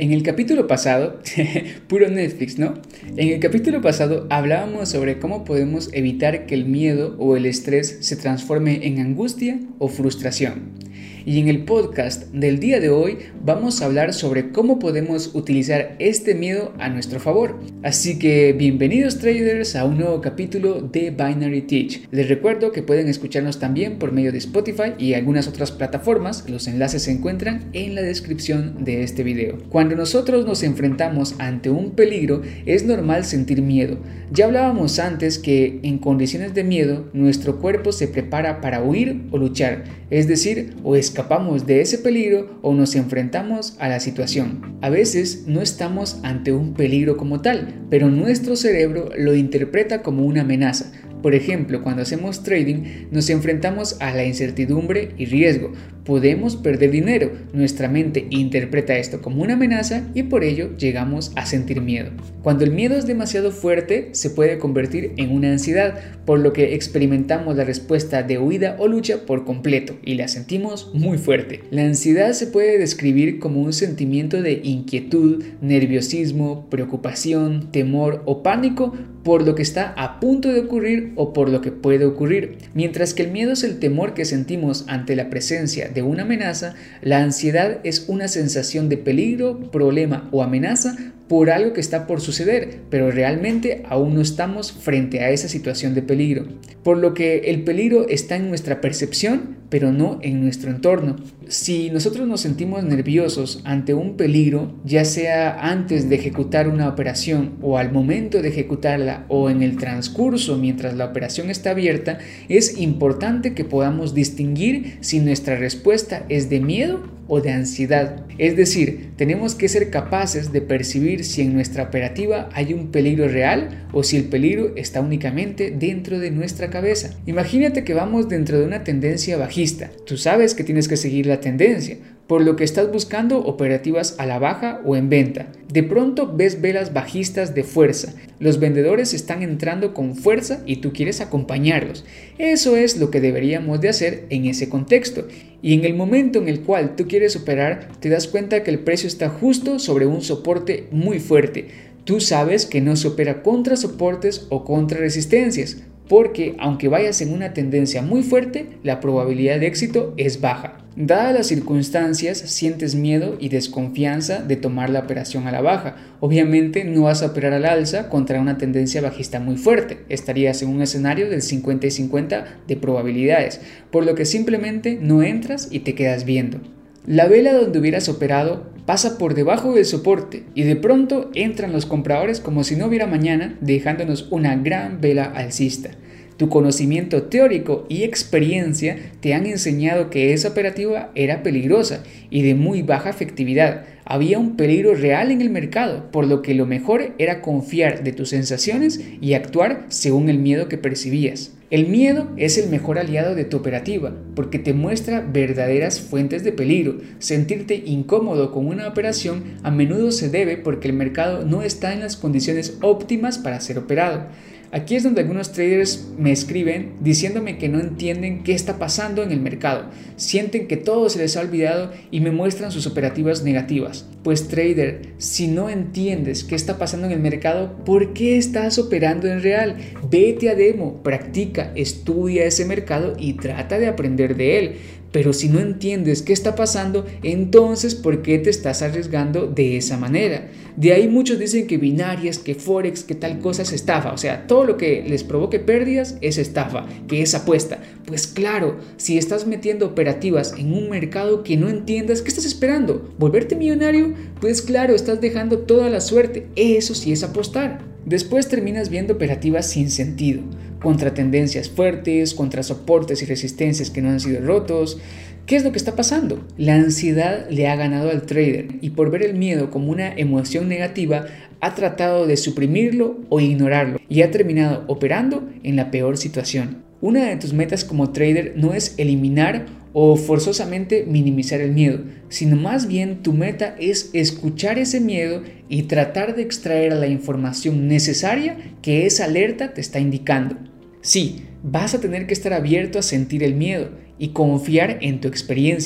En el capítulo pasado, puro Netflix, ¿no? En el capítulo pasado hablábamos sobre cómo podemos evitar que el miedo o el estrés se transforme en angustia o frustración. Y en el podcast del día de hoy vamos a hablar sobre cómo podemos utilizar este miedo a nuestro favor. Así que bienvenidos traders a un nuevo capítulo de Binary Teach. Les recuerdo que pueden escucharnos también por medio de Spotify y algunas otras plataformas. Los enlaces se encuentran en la descripción de este video. Cuando nosotros nos enfrentamos ante un peligro es normal sentir miedo. Ya hablábamos antes que en condiciones de miedo nuestro cuerpo se prepara para huir o luchar, es decir, o escapamos de ese peligro o nos enfrentamos a la situación. A veces no estamos ante un peligro como tal, pero nuestro cerebro lo interpreta como una amenaza. Por ejemplo, cuando hacemos trading, nos enfrentamos a la incertidumbre y riesgo. Podemos perder dinero. Nuestra mente interpreta esto como una amenaza y por ello llegamos a sentir miedo. Cuando el miedo es demasiado fuerte, se puede convertir en una ansiedad, por lo que experimentamos la respuesta de huida o lucha por completo y la sentimos muy fuerte. La ansiedad se puede describir como un sentimiento de inquietud, nerviosismo, preocupación, temor o pánico por lo que está a punto de ocurrir o por lo que puede ocurrir. Mientras que el miedo es el temor que sentimos ante la presencia de una amenaza, la ansiedad es una sensación de peligro, problema o amenaza por algo que está por suceder, pero realmente aún no estamos frente a esa situación de peligro. Por lo que el peligro está en nuestra percepción, pero no en nuestro entorno. Si nosotros nos sentimos nerviosos ante un peligro, ya sea antes de ejecutar una operación o al momento de ejecutarla o en el transcurso mientras la operación está abierta, es importante que podamos distinguir si nuestra respuesta es de miedo o de ansiedad. Es decir, tenemos que ser capaces de percibir si en nuestra operativa hay un peligro real o si el peligro está únicamente dentro de nuestra cabeza. Imagínate que vamos dentro de una tendencia bajista. Tú sabes que tienes que seguir la tendencia, por lo que estás buscando operativas a la baja o en venta. De pronto ves velas bajistas de fuerza. Los vendedores están entrando con fuerza y tú quieres acompañarlos. Eso es lo que deberíamos de hacer en ese contexto. Y en el momento en el cual tú quieres operar, te das cuenta que el precio está justo sobre un soporte muy fuerte. Tú sabes que no se opera contra soportes o contra resistencias, porque aunque vayas en una tendencia muy fuerte, la probabilidad de éxito es baja. Dadas las circunstancias, sientes miedo y desconfianza de tomar la operación a la baja. Obviamente no vas a operar al alza contra una tendencia bajista muy fuerte. Estarías en un escenario del 50 y 50 de probabilidades, por lo que simplemente no entras y te quedas viendo. La vela donde hubieras operado pasa por debajo del soporte y de pronto entran los compradores como si no hubiera mañana, dejándonos una gran vela alcista. Tu conocimiento teórico y experiencia te han enseñado que esa operativa era peligrosa y de muy baja efectividad. Había un peligro real en el mercado, por lo que lo mejor era confiar de tus sensaciones y actuar según el miedo que percibías. El miedo es el mejor aliado de tu operativa porque te muestra verdaderas fuentes de peligro. Sentirte incómodo con una operación a menudo se debe porque el mercado no está en las condiciones óptimas para ser operado. Aquí es donde algunos traders me escriben diciéndome que no entienden qué está pasando en el mercado. Sienten que todo se les ha olvidado y me muestran sus operativas negativas. Pues trader, si no entiendes qué está pasando en el mercado, ¿por qué estás operando en real? Vete a demo, practica, estudia ese mercado y trata de aprender de él. Pero si no entiendes qué está pasando, entonces ¿por qué te estás arriesgando de esa manera? De ahí muchos dicen que binarias, que forex, que tal cosa es estafa. O sea, todo lo que les provoque pérdidas es estafa, que es apuesta. Pues claro, si estás metiendo operativas en un mercado que no entiendas, ¿qué estás esperando? ¿Volverte millonario? Pues claro, estás dejando toda la suerte. Eso sí es apostar. Después terminas viendo operativas sin sentido, contra tendencias fuertes, contra soportes y resistencias que no han sido rotos. ¿Qué es lo que está pasando? La ansiedad le ha ganado al trader y por ver el miedo como una emoción negativa ha tratado de suprimirlo o ignorarlo y ha terminado operando en la peor situación. Una de tus metas como trader no es eliminar o forzosamente minimizar el miedo, sino más bien tu meta es escuchar ese miedo y tratar de extraer la información necesaria que esa alerta te está indicando. Sí, vas a tener que estar abierto a sentir el miedo y confiar en tu experiencia.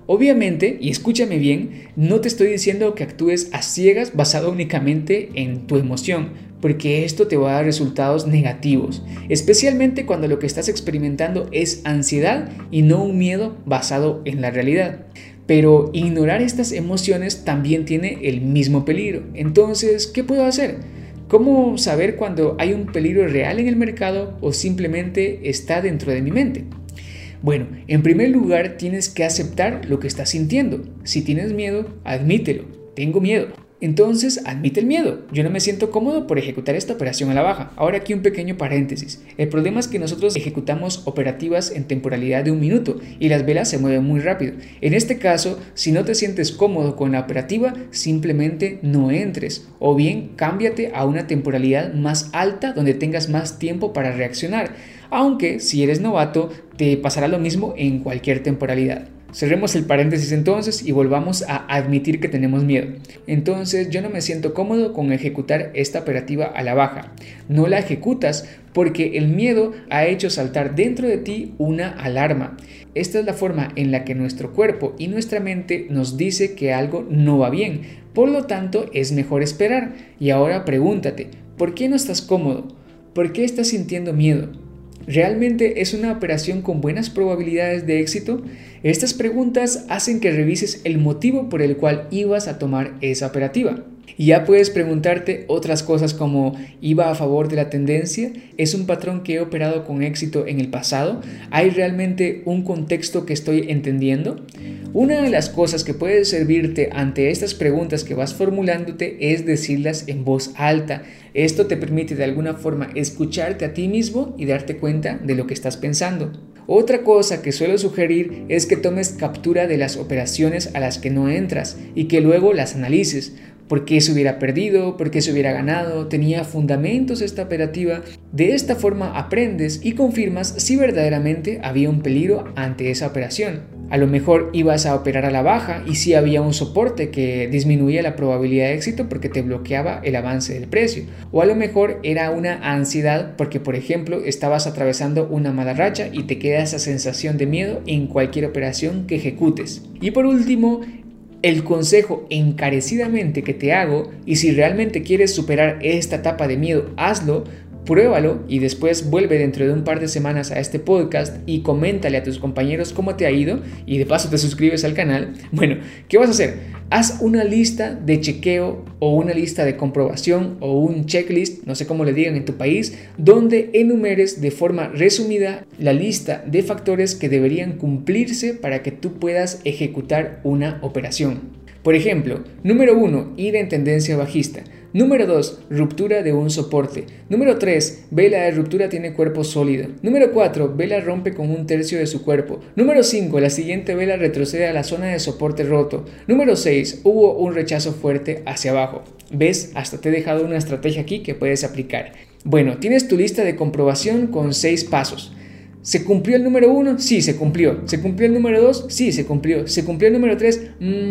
Obviamente, y escúchame bien, no te estoy diciendo que actúes a ciegas basado únicamente en tu emoción, porque esto te va a dar resultados negativos, especialmente cuando lo que estás experimentando es ansiedad y no un miedo basado en la realidad. Pero ignorar estas emociones también tiene el mismo peligro. Entonces, ¿qué puedo hacer? ¿Cómo saber cuando hay un peligro real en el mercado o simplemente está dentro de mi mente? Bueno, en primer lugar tienes que aceptar lo que estás sintiendo. Si tienes miedo, admítelo. Tengo miedo. Entonces, admite el miedo. Yo no me siento cómodo por ejecutar esta operación a la baja. Ahora aquí un pequeño paréntesis. El problema es que nosotros ejecutamos operativas en temporalidad de 1 minuto y las velas se mueven muy rápido. En este caso, si no te sientes cómodo con la operativa, simplemente no entres. O bien, cámbiate a una temporalidad más alta donde tengas más tiempo para reaccionar. Aunque, si eres novato, te pasará lo mismo en cualquier temporalidad. Cerremos el paréntesis entonces y volvamos a admitir que tenemos miedo. Entonces yo no me siento cómodo con ejecutar esta operativa a la baja. No la ejecutas porque el miedo ha hecho saltar dentro de ti una alarma. Esta es la forma en la que nuestro cuerpo y nuestra mente nos dice que algo no va bien. Por lo tanto, es mejor esperar. Y ahora pregúntate, ¿por qué no estás cómodo? ¿Por qué estás sintiendo miedo? ¿Realmente es una operación con buenas probabilidades de éxito? Estas preguntas hacen que revises el motivo por el cual ibas a tomar esa operativa. Y ya puedes preguntarte otras cosas como ¿iba a favor de la tendencia? ¿Es un patrón que he operado con éxito en el pasado? ¿Hay realmente un contexto que estoy entendiendo? Una de las cosas que puede servirte ante estas preguntas que vas formulándote es decirlas en voz alta. Esto te permite de alguna forma escucharte a ti mismo y darte cuenta de lo que estás pensando. Otra cosa que suelo sugerir es que tomes captura de las operaciones a las que no entras y que luego las analices. ¿Por qué se hubiera perdido? ¿Por qué se hubiera ganado? ¿Tenía fundamentos esta operativa? De esta forma aprendes y confirmas si verdaderamente había un peligro ante esa operación. A lo mejor ibas a operar a la baja y sí había un soporte que disminuía la probabilidad de éxito porque te bloqueaba el avance del precio. O a lo mejor era una ansiedad porque, por ejemplo, estabas atravesando una mala racha y te queda esa sensación de miedo en cualquier operación que ejecutes. Y por último, el consejo encarecidamente que te hago, y si realmente quieres superar esta etapa de miedo, hazlo, pruébalo y después vuelve dentro de un par de semanas a este podcast y coméntale a tus compañeros cómo te ha ido y de paso te suscribes al canal. Bueno, ¿qué vas a hacer? Haz una lista de chequeo o una lista de comprobación o un checklist, no sé cómo le digan en tu país, donde enumeres de forma resumida la lista de factores que deberían cumplirse para que tú puedas ejecutar una operación. Por ejemplo, número 1, ir en tendencia bajista. Número 2, ruptura de un soporte. Número 3, vela de ruptura tiene cuerpo sólido. Número 4, vela rompe con 1/3 de su cuerpo. Número 5, la siguiente vela retrocede a la zona de soporte roto. Número 6, hubo un rechazo fuerte hacia abajo. ¿Ves? Hasta te he dejado una estrategia aquí que puedes aplicar. Bueno, tienes tu lista de comprobación con 6 pasos. ¿Se cumplió el número 1? Sí, se cumplió. ¿Se cumplió el número 2? Sí, se cumplió. ¿Se cumplió el número 3?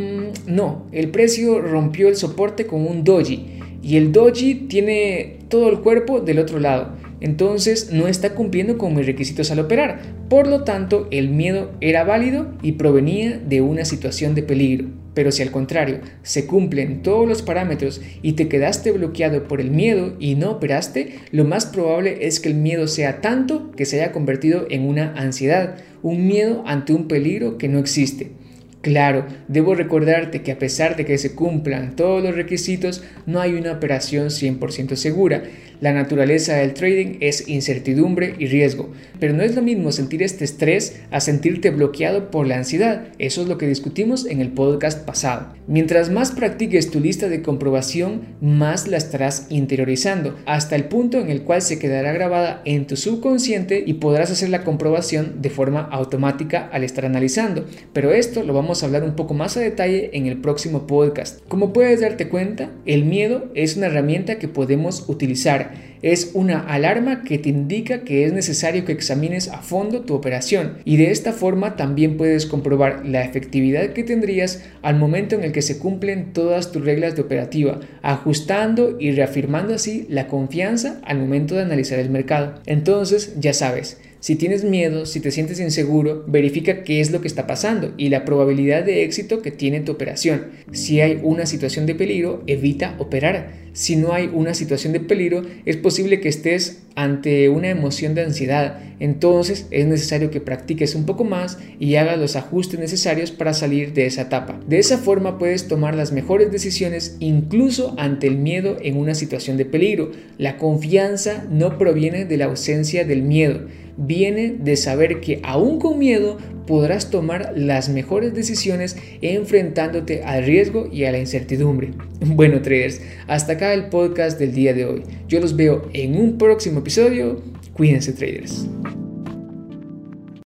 No. El precio rompió el soporte con un doji. Y el doji tiene todo el cuerpo del otro lado. Entonces no está cumpliendo con mis requisitos al operar. Por lo tanto, el miedo era válido y provenía de una situación de peligro. Pero si al contrario, se cumplen todos los parámetros y te quedaste bloqueado por el miedo y no operaste, lo más probable es que el miedo sea tanto que se haya convertido en una ansiedad, un miedo ante un peligro que no existe. Claro, debo recordarte que a pesar de que se cumplan todos los requisitos, no hay una operación 100% segura. La naturaleza del trading es incertidumbre y riesgo, pero no es lo mismo sentir este estrés a sentirte bloqueado por la ansiedad. Eso es lo que discutimos en el podcast pasado. Mientras más practiques tu lista de comprobación, más la estarás interiorizando, hasta el punto en el cual se quedará grabada en tu subconsciente y podrás hacer la comprobación de forma automática al estar analizando. Pero esto lo vamos a hablar un poco más a detalle en el próximo podcast. Como puedes darte cuenta, el miedo es una herramienta que podemos utilizar. Es una alarma que te indica que es necesario que examines a fondo tu operación y de esta forma también puedes comprobar la efectividad que tendrías al momento en el que se cumplen todas tus reglas de operativa, ajustando y reafirmando así la confianza al momento de analizar el mercado. Entonces, ya sabes, Si tienes miedo, si te sientes inseguro, verifica qué es lo que está pasando y la probabilidad de éxito que tiene tu operación. Si hay una situación de peligro, evita operar. Si no hay una situación de peligro, es posible que estés ante una emoción de ansiedad. Entonces es necesario que practiques un poco más y hagas los ajustes necesarios para salir de esa etapa. De esa forma puedes tomar las mejores decisiones incluso ante el miedo en una situación de peligro. La confianza no proviene de la ausencia del miedo, viene de saber que aún con miedo podrás tomar las mejores decisiones enfrentándote al riesgo y a la incertidumbre. Bueno, traders, hasta acá el podcast del día de hoy. Yo los veo en un próximo episodio. Cuídense, traders.